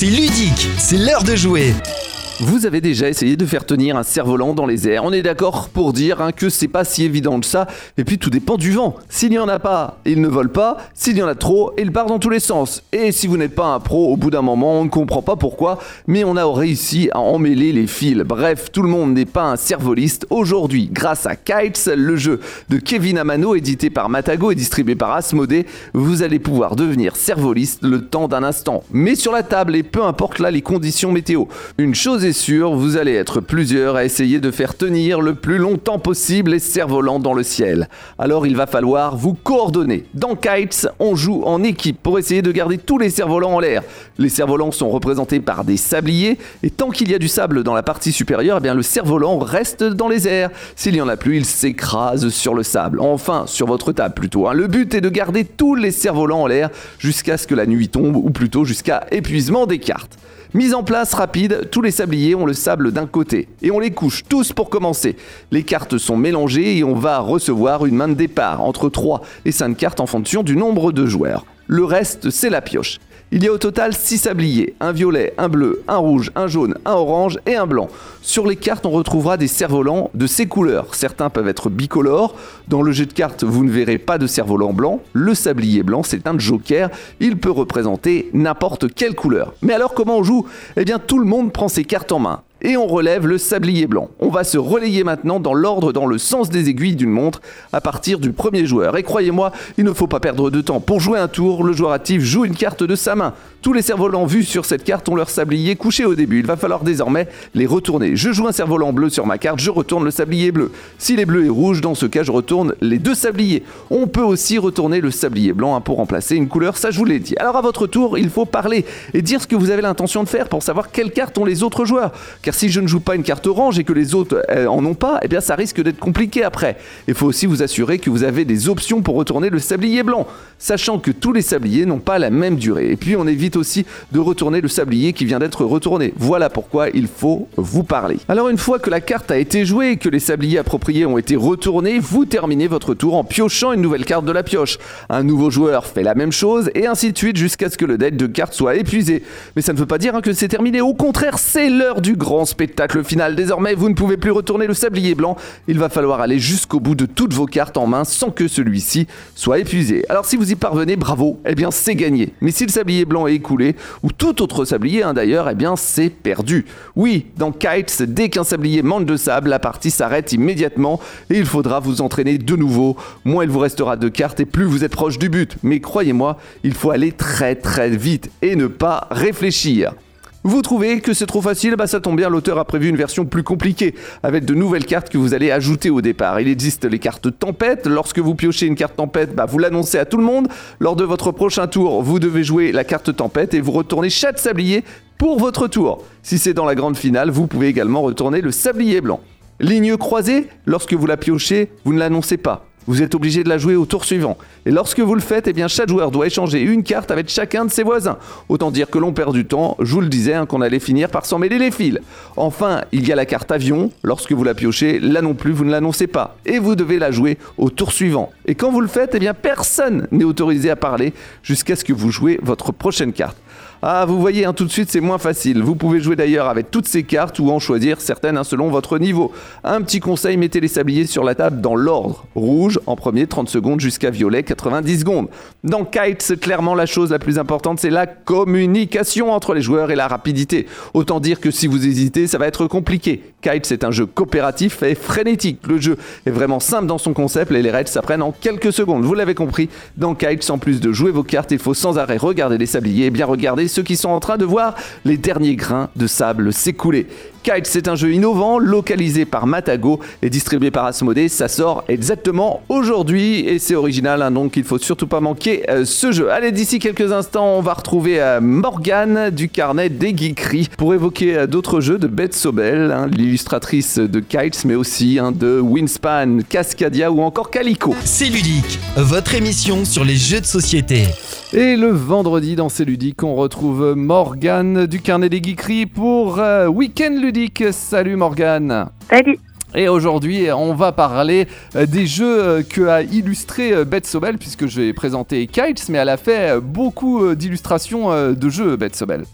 C'est ludique, c'est l'heure de jouer. Vous avez déjà essayé de faire tenir un cerf-volant dans les airs. On est d'accord pour dire que c'est pas si évident que ça. Et puis tout dépend du vent. S'il n'y en a pas, il ne vole pas. S'il y en a trop, il part dans tous les sens. Et si vous n'êtes pas un pro, au bout d'un moment, on ne comprend pas pourquoi, mais on a réussi à emmêler les fils. Bref, tout le monde n'est pas un cervoliste. Aujourd'hui, grâce à Kites, le jeu de Kevin Amano, édité par Matago et distribué par Asmodée, vous allez pouvoir devenir cervoliste le temps d'un instant. Mais sur la table, et peu importe là les conditions météo. Une chose est sûre, vous allez être plusieurs à essayer de faire tenir le plus longtemps possible les cerfs-volants dans le ciel. Alors il va falloir vous coordonner. Dans Kites, on joue en équipe pour essayer de garder tous les cerfs-volants en l'air. Les cerfs-volants sont représentés par des sabliers et tant qu'il y a du sable dans la partie supérieure, eh bien le cerf-volant reste dans les airs. S'il n'y en a plus, il s'écrase sur le sable. Enfin, sur votre table plutôt. Le but est de garder tous les cerfs-volants en l'air jusqu'à ce que la nuit tombe ou plutôt jusqu'à épuisement des cartes. Mise en place rapide, tous les sabliers ont le sable d'un côté et on les couche tous pour commencer. Les cartes sont mélangées et on va recevoir une main de départ entre 3 et 5 cartes en fonction du nombre de joueurs. Le reste, c'est la pioche. Il y a au total 6 sabliers, un violet, un bleu, un rouge, un jaune, un orange et un blanc. Sur les cartes, on retrouvera des cerfs-volants de ces couleurs. Certains peuvent être bicolores. Dans le jeu de cartes, vous ne verrez pas de cerf-volant blanc. Le sablier blanc, c'est un joker. Il peut représenter n'importe quelle couleur. Mais alors, comment on joue ? Eh bien, tout le monde prend ses cartes en main. Et on relève le sablier blanc. On va se relayer maintenant dans l'ordre, dans le sens des aiguilles d'une montre, à partir du premier joueur. Et croyez-moi, il ne faut pas perdre de temps. Pour jouer un tour, le joueur actif joue une carte de sa main. Tous les cerfs-volants vus sur cette carte ont leur sablier couché au début. Il va falloir désormais les retourner. Je joue un cerf-volant bleu sur ma carte, je retourne le sablier bleu. S'il est bleu et rouge, dans ce cas, je retourne les deux sabliers. On peut aussi retourner le sablier blanc pour remplacer une couleur, ça je vous l'ai dit. Alors à votre tour, il faut parler et dire ce que vous avez l'intention de faire pour savoir quelles cartes ont les autres joueurs. Car si je ne joue pas une carte orange et que les autres en ont pas, eh bien ça risque d'être compliqué après. Il faut aussi vous assurer que vous avez des options pour retourner le sablier blanc, sachant que tous les sabliers n'ont pas la même durée. Et puis on évite aussi de retourner le sablier qui vient d'être retourné. Voilà pourquoi il faut vous parler. Alors une fois que la carte a été jouée et que les sabliers appropriés ont été retournés, vous terminez votre tour en piochant une nouvelle carte de la pioche. Un nouveau joueur fait la même chose et ainsi de suite jusqu'à ce que le deck de cartes soit épuisé. Mais ça ne veut pas dire que c'est terminé. Au contraire, c'est l'heure du grand spectacle final. Désormais, vous ne pouvez plus retourner le sablier blanc. Il va falloir aller jusqu'au bout de toutes vos cartes en main sans que celui-ci soit épuisé. Alors si vous y parvenez, bravo, eh bien c'est gagné. Mais si le sablier blanc est écoulé, ou tout autre sablier d'ailleurs, eh bien c'est perdu. Oui, dans Kites, dès qu'un sablier manque de sable, la partie s'arrête immédiatement et il faudra vous entraîner de nouveau. Moins il vous restera de cartes et plus vous êtes proche du but. Mais croyez-moi, il faut aller très très vite et ne pas réfléchir. Vous trouvez que c'est trop facile ? Ça tombe bien, l'auteur a prévu une version plus compliquée, avec de nouvelles cartes que vous allez ajouter au départ. Il existe les cartes tempête. Lorsque vous piochez une carte tempête, vous l'annoncez à tout le monde. Lors de votre prochain tour, vous devez jouer la carte tempête et vous retournez chaque sablier pour votre tour. Si c'est dans la grande finale, vous pouvez également retourner le sablier blanc. Ligne croisée, lorsque vous la piochez, vous ne l'annoncez pas. Vous êtes obligé de la jouer au tour suivant. Et lorsque vous le faites, eh bien chaque joueur doit échanger une carte avec chacun de ses voisins. Autant dire que l'on perd du temps, je vous le disais, qu'on allait finir par s'en mêler les fils. Enfin, il y a la carte avion. Lorsque vous la piochez, là non plus, vous ne l'annoncez pas. Et vous devez la jouer au tour suivant. Et quand vous le faites, eh bien personne n'est autorisé à parler jusqu'à ce que vous jouez votre prochaine carte. Ah, vous voyez, tout de suite, c'est moins facile. Vous pouvez jouer d'ailleurs avec toutes ces cartes ou en choisir certaines selon votre niveau. Un petit conseil, mettez les sabliers sur la table dans l'ordre. Rouge en premier, 30 secondes, jusqu'à violet, 90 secondes. Dans Kites, clairement, la chose la plus importante, c'est la communication entre les joueurs et la rapidité. Autant dire que si vous hésitez, ça va être compliqué. Kites, c'est un jeu coopératif et frénétique. Le jeu est vraiment simple dans son concept et les règles s'apprennent en quelques secondes. Vous l'avez compris, dans Kites, en plus de jouer vos cartes, il faut sans arrêt regarder les sabliers et bien regarder ceux qui sont en train de voir les derniers grains de sable s'écouler. Kites, c'est un jeu innovant, localisé par Matago et distribué par Asmodée. Ça sort exactement aujourd'hui et c'est original, donc il ne faut surtout pas manquer ce jeu. Allez, d'ici quelques instants, on va retrouver Morgane du carnet des geekeries pour évoquer d'autres jeux de Beth Sobel, l'illustratrice de Kites, mais aussi de Wingspan, Cascadia ou encore Calico. C'est ludique, votre émission sur les jeux de société. Et le vendredi, dans C'est ludique, on retrouve Morgane du carnet des geekeries pour Week-end ludique. Salut Morgane. Salut. Et aujourd'hui, on va parler des jeux que a illustré Beth Sobel, puisque je vais présenter Kites, mais elle a fait beaucoup d'illustrations de jeux, Beth Sobel.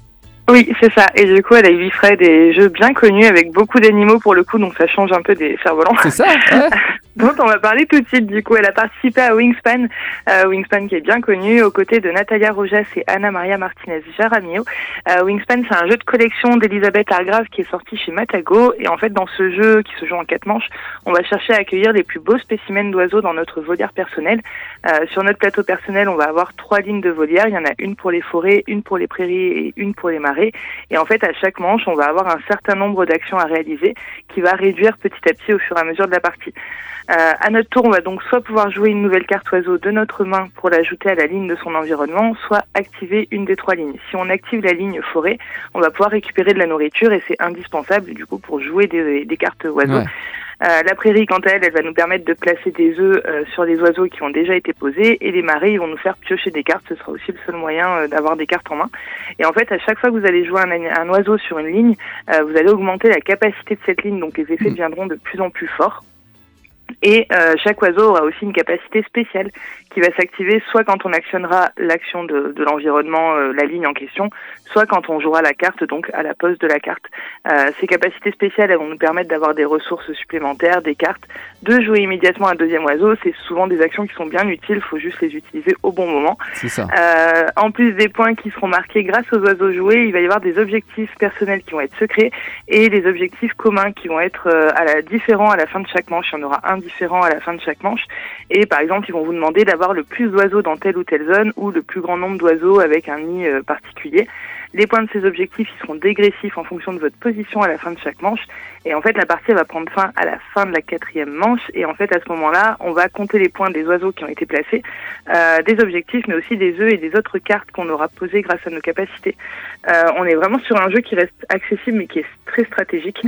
Oui, c'est ça. Et du coup, elle illustrait des jeux bien connus avec beaucoup d'animaux pour le coup, donc ça change un peu des cerfs-volants. C'est ça, ouais. Dont on va parler tout de suite. Du coup, elle a participé à Wingspan, Wingspan qui est bien connu, aux côtés de Natalia Rojas et Ana Maria Martinez Jaramillo. Wingspan, c'est un jeu de collection d'Elisabeth Hargrave qui est sorti chez Matago. Et en fait, dans ce jeu qui se joue en 4 manches, on va chercher à accueillir les plus beaux spécimens d'oiseaux dans notre volière personnelle. Sur notre plateau personnel, on va avoir 3 lignes de volière. Il y en a une pour les forêts, une pour les prairies et une pour les marais. Et en fait, à chaque manche, on va avoir un certain nombre d'actions à réaliser qui va réduire petit à petit au fur et à mesure de la partie. À notre tour, on va donc soit pouvoir jouer une nouvelle carte oiseau de notre main pour l'ajouter à la ligne de son environnement, soit activer une des 3 lignes. Si on active la ligne forêt, on va pouvoir récupérer de la nourriture et c'est indispensable du coup pour jouer des cartes oiseaux. Ouais. La prairie, quant à elle, elle va nous permettre de placer des œufs sur des oiseaux qui ont déjà été posés, et les marais, ils vont nous faire piocher des cartes. Ce sera aussi le seul moyen d'avoir des cartes en main. Et en fait, à chaque fois que vous allez jouer un oiseau sur une ligne, vous allez augmenter la capacité de cette ligne, donc les effets deviendront de plus en plus forts. Et chaque oiseau aura aussi une capacité spéciale qui va s'activer soit quand on actionnera l'action de l'environnement, la ligne en question, soit quand on jouera la carte, donc à la pose de la carte. Ces capacités spéciales, elles vont nous permettre d'avoir des ressources supplémentaires, des cartes, de jouer immédiatement un deuxième oiseau. C'est souvent des actions qui sont bien utiles, il faut juste les utiliser au bon moment. C'est ça. En plus des points qui seront marqués grâce aux oiseaux joués, il va y avoir des objectifs personnels qui vont être secrets et des objectifs communs qui vont être différents à la fin de chaque manche. Il y en aura un différent à la fin de chaque manche. Et par exemple, ils vont vous demander d'avoir le plus d'oiseaux dans telle ou telle zone ou le plus grand nombre d'oiseaux avec un nid particulier. Les points de ces objectifs, ils seront dégressifs en fonction de votre position à la fin de chaque manche. Et en fait, la partie va prendre fin à la fin de la 4e manche. Et en fait, à ce moment-là, on va compter les points des oiseaux qui ont été placés, des objectifs, mais aussi des œufs et des autres cartes qu'on aura posées grâce à nos capacités. On est vraiment sur un jeu qui reste accessible, mais qui est très stratégique.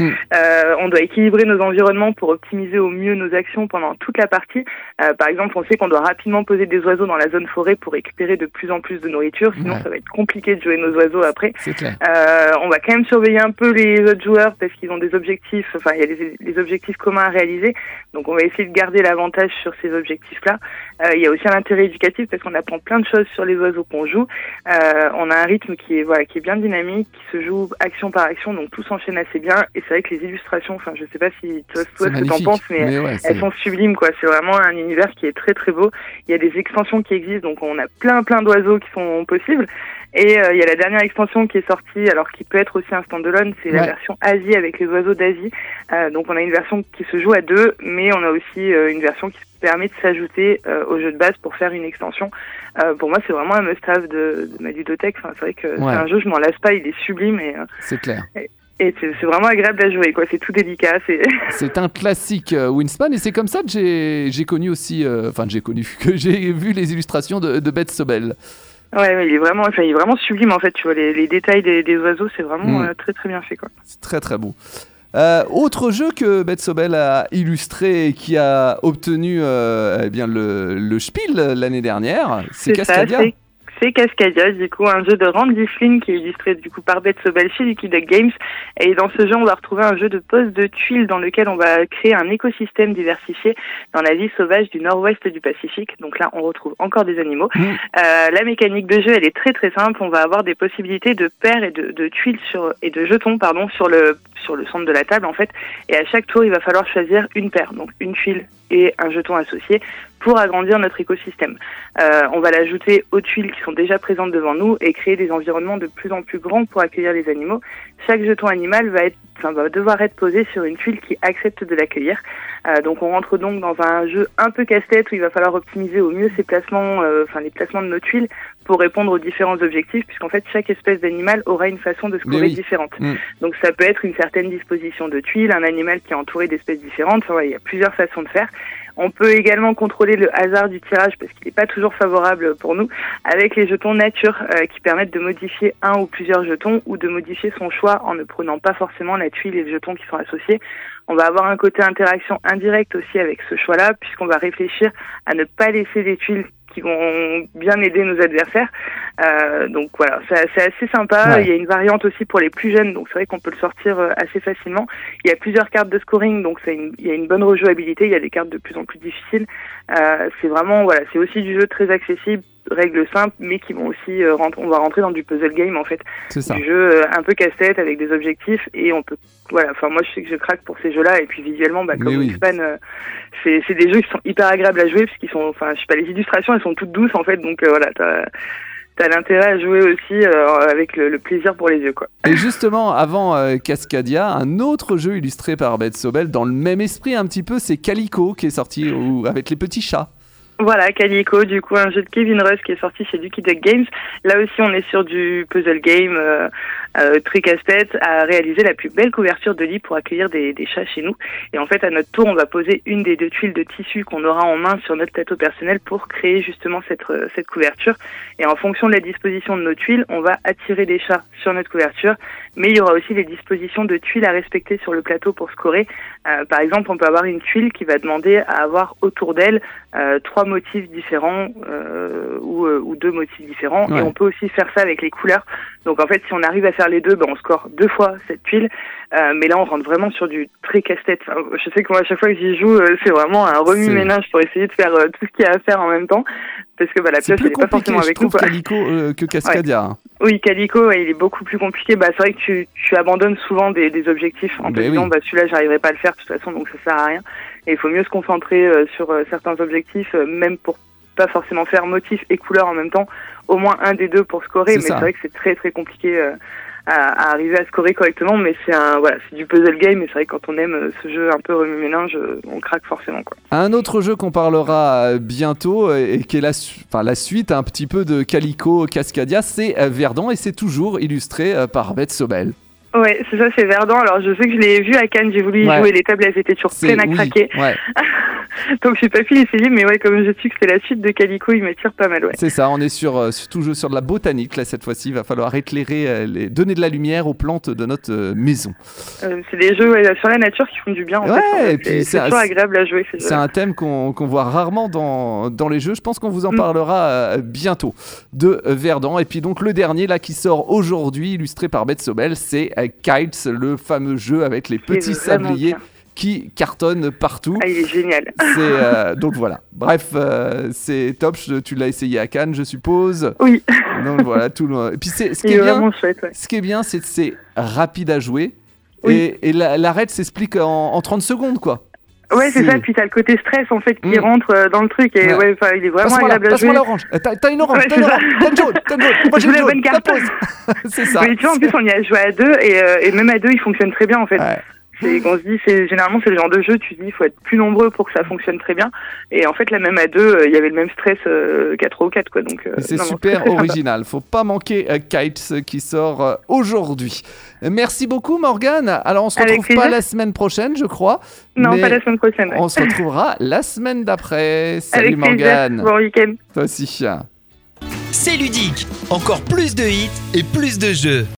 On doit équilibrer nos environnements pour optimiser au mieux nos actions pendant toute la partie. Par exemple, on sait qu'on doit rapidement poser des oiseaux dans la zone forêt pour récupérer de plus en plus de nourriture. Sinon, ça va être compliqué de jouer nos oiseaux après. C'est clair. On va quand même surveiller un peu les autres joueurs parce qu'ils ont des objectifs, enfin il y a des objectifs communs à réaliser, donc on va essayer de garder l'avantage sur ces objectifs-là. Il y a aussi un intérêt éducatif parce qu'on apprend plein de choses sur les oiseaux qu'on joue. On a un rythme qui est bien dynamique, qui se joue action par action, donc tout s'enchaîne assez bien. Et c'est vrai que les illustrations, enfin je sais pas si toi ce que t'en penses, mais ouais, elles sont sublimes quoi. C'est vraiment un univers qui est très très beau. Il y a des extensions qui existent, donc on a plein d'oiseaux qui sont possibles. Et il y a la dernière extension qui est sortie, alors qui peut être aussi un standalone, c'est la version Asie avec les oiseaux d'Asie. Donc on a une version qui se joue à 2, mais on a aussi une version qui permet de s'ajouter au jeu de base pour faire une extension. Pour moi, c'est vraiment un must-have de ma ludothèque. Enfin, c'est vrai que c'est un jeu, je m'en lasse pas, il est sublime. Et, c'est clair. Et c'est vraiment agréable à jouer, quoi. C'est tout délicat. C'est un classique Wingspan, et c'est comme ça que j'ai connu aussi, que j'ai vu les illustrations de Beth Sobel. Ouais, il est vraiment sublime en fait. Tu vois les détails des oiseaux, c'est vraiment très très bien fait quoi. C'est très très beau. Autre jeu que Beth Sobel a illustré et qui a obtenu le Spiel l'année dernière, c'est Cascadia. C'est Cascadia, du coup, un jeu de Randy Flynn qui est illustré du coup par Beth Sobel chez Lucky Duck Games. Et dans ce jeu, on va retrouver un jeu de pose de tuiles dans lequel on va créer un écosystème diversifié dans la vie sauvage du nord-ouest du Pacifique. Donc là, on retrouve encore des animaux. La mécanique de jeu, elle est très très simple. On va avoir des possibilités de paires et de tuiles et de jetons, sur le centre de la table en fait. Et à chaque tour, il va falloir choisir une paire, donc une tuile et un jeton associé pour agrandir notre écosystème. On va l'ajouter aux tuiles qui sont déjà présentes devant nous et créer des environnements de plus en plus grands pour accueillir les animaux. Chaque jeton animal va devoir être posé sur une tuile qui accepte de l'accueillir. Donc on rentre donc dans un jeu un peu casse-tête où il va falloir optimiser au mieux ses placements, les placements de nos tuiles pour répondre aux différents objectifs, puisqu'en fait chaque espèce d'animal aura une façon de scorer différente. Donc ça peut être une certaine disposition de tuiles, un animal qui est entouré d'espèces différentes. Il y a plusieurs façons de faire. On peut également contrôler le hasard du tirage parce qu'il n'est pas toujours favorable pour nous avec les jetons nature qui permettent de modifier un ou plusieurs jetons ou de modifier son choix en ne prenant pas forcément la tuile et le jeton qui sont associés. On va avoir un côté interaction indirect aussi avec ce choix-là puisqu'on va réfléchir à ne pas laisser des tuiles qui vont bien aider nos adversaires. Donc voilà, c'est assez sympa. Ouais. Il y a une variante aussi pour les plus jeunes, donc c'est vrai qu'on peut le sortir assez facilement. Il y a plusieurs cartes de scoring, donc il y a une bonne rejouabilité. Il y a des cartes de plus en plus difficiles. C'est vraiment, c'est aussi du jeu très accessible règles simples, mais qui vont aussi on va rentrer dans du puzzle game en fait, C'est ça. du jeu un peu casse-tête avec des objectifs, et on peut, voilà, enfin moi je sais que je craque pour ces jeux-là, et puis visuellement, comme Wingspan, c'est des jeux qui sont hyper agréables à jouer, parce qu'ils sont, enfin je sais pas, les illustrations elles sont toutes douces en fait, donc voilà, t'as l'intérêt à jouer aussi avec le plaisir pour les yeux, quoi. Et justement, avant Cascadia, un autre jeu illustré par Beth Sobel, dans le même esprit un petit peu, c'est Calico qui est sorti avec les petits chats. Voilà, Calico, du coup, un jeu de Kevin Russ qui est sorti chez Lucky Duck Games. Là aussi, on est sur du puzzle game très casse-tête, à réaliser la plus belle couverture de lit pour accueillir des chats chez nous. Et en fait, à notre tour, on va poser une des 2 tuiles de tissu qu'on aura en main sur notre plateau personnel pour créer justement cette couverture. Et en fonction de la disposition de nos tuiles, on va attirer des chats sur notre couverture. Mais il y aura aussi des dispositions de tuiles à respecter sur le plateau pour scorer. Par exemple, on peut avoir une tuile qui va demander à avoir autour d'elle 3 motifs différents ou 2 motifs différents. Ouais. Et on peut aussi faire ça avec les couleurs. Donc en fait, si on arrive à faire les deux, on score 2 fois cette tuile. Mais là, on rentre vraiment sur du très casse-tête. Enfin, je sais que moi, à chaque fois que j'y joue, c'est vraiment un remue-ménage pour essayer de faire tout ce qu'il y a à faire en même temps. Parce que la pioche, elle n'est pas forcément avec nous. C'est plus compliqué, je trouve, Calico que Cascadia. Ouais. Oui, Calico, il est beaucoup plus compliqué. C'est vrai que tu abandonnes souvent des objectifs en te disant, celui-là, j'arriverai pas à le faire de toute façon, donc ça sert à rien. Et il faut mieux se concentrer sur certains objectifs, même pour pas forcément faire motif et couleur en même temps, au moins un des deux pour scorer. Mais c'est vrai que c'est très très compliqué à arriver à scorer correctement, mais c'est du puzzle game, et c'est vrai que quand on aime ce jeu un peu remue-ménage, on craque forcément, quoi. Un autre jeu qu'on parlera bientôt, et qui est la suite un petit peu de Calico Cascadia, c'est Verdant, et c'est toujours illustré par Beth Sobel. Ouais, c'est ça, c'est Verdant. Alors je sais que je l'ai vu à Cannes, j'ai voulu y jouer, les tables elles étaient toujours pleines à craquer. Ouais. Donc j'ai pas pu l'essayer, mais comme je sais que c'est la suite de Calico, il m'attire pas mal. Ouais. C'est ça, on est surtout sur de la botanique là cette fois-ci. Il va falloir éclairer, donner de la lumière aux plantes de notre maison. C'est des jeux sur la nature qui font du bien. En fait, et puis c'est toujours agréable à jouer. C'est un thème qu'on voit rarement dans les jeux. Je pense qu'on vous en parlera bientôt de Verdant. Et puis donc le dernier là qui sort aujourd'hui, illustré par Beth Sobel, c'est Kites, le fameux jeu avec les petits sabliers qui cartonne partout. Ah, il est génial. Donc voilà. Bref, c'est top. Tu l'as essayé à Cannes, je suppose. Oui. Donc voilà, tout le. Et puis ce qui est bien, c'est que c'est rapide à jouer. Oui. Et la raid s'explique en 30 secondes, quoi. Ouais, c'est ça. Puis t'as le côté stress en fait qui rentre dans le truc, et il est vraiment agréable à jouer. Passe-moi l'orange. T'as une orange. T'as une jaune. Moi j'ai la bonne carte. C'est ça. Mais tu vois, en plus on y a joué à 2, et même à 2 il fonctionne très bien en fait. Ouais. On se dit, généralement c'est le genre de jeu, tu te dis il faut être plus nombreux pour que ça fonctionne très bien, et en fait là même à 2 il y avait le même stress qu'à 3 ou 4, quoi. Donc c'est super original, faut pas manquer Kites qui sort aujourd'hui. Merci beaucoup Morgane. Alors on se retrouve pas la semaine prochaine, je crois. Non, pas la semaine prochaine. On se retrouvera la semaine d'après. Salut Morgane. Bon week-end. Toi aussi. C'est ludique, encore plus de hits et plus de jeux.